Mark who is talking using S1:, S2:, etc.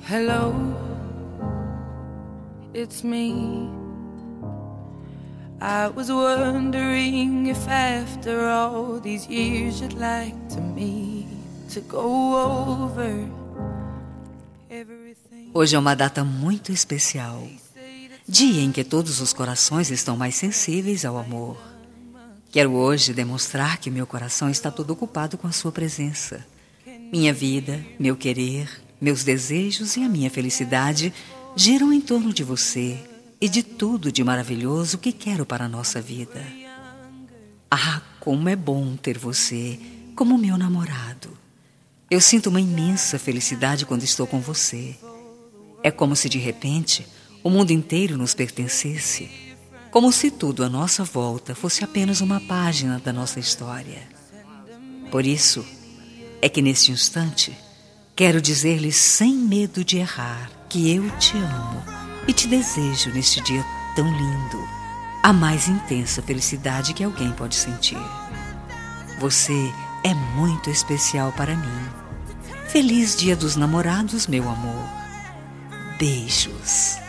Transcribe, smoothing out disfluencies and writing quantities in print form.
S1: Hello, it's me. I was wondering if after all these years you'd like to me to go over everything.
S2: Hoje é uma data muito especial, dia em que todos os corações estão mais sensíveis ao amor. Quero hoje demonstrar que meu coração está todo ocupado com a sua presença. Minha vida, meu querer, meus desejos e a minha felicidade giram em torno de você e de tudo de maravilhoso que quero para a nossa vida. Ah, como é bom ter você como meu namorado. Eu sinto uma imensa felicidade quando estou com você. É como se de repente o mundo inteiro nos pertencesse, como se tudo à nossa volta fosse apenas uma página da nossa história. Por isso é que neste instante quero dizer-lhe sem medo de errar que eu te amo e te desejo neste dia tão lindo a mais intensa felicidade que alguém pode sentir. Você é muito especial para mim. Feliz Dia dos Namorados, meu amor. Beijos.